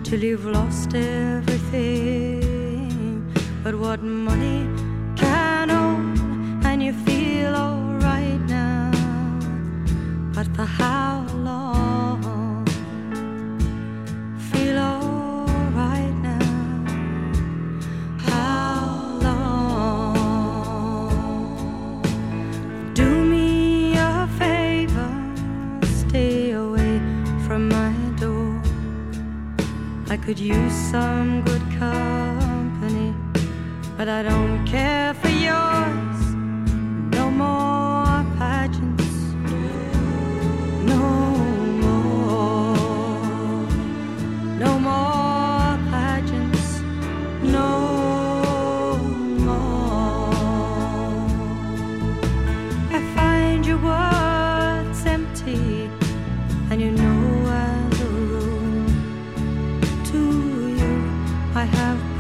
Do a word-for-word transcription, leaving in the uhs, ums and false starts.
till you've lost everything but what money can own, and you feel alright now, but for how long? Feel alright now, how long? Do me a favor, stay away from my door. I could use some good company, but I don't care for yours. No more pageants, no more, no more pageants, no more. I find your words empty, and you know as a rule, to you I have